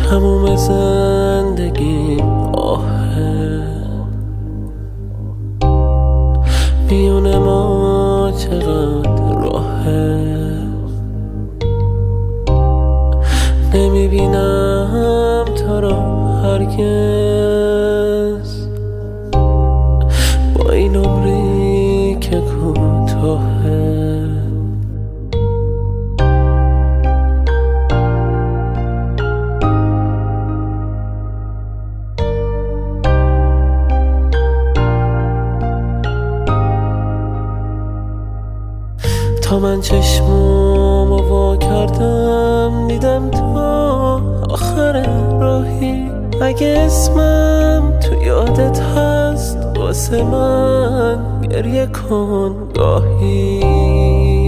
تموم زندگیم آهه، میونه ما چقدر راهه، نمیبینم تو را هرگز، با این عمری که کوتاهه. تا من چشمامو وا کردم دیدم تو آخر راهی، اگه اسمم تو یادت هست واسه من گریه کن گاهی.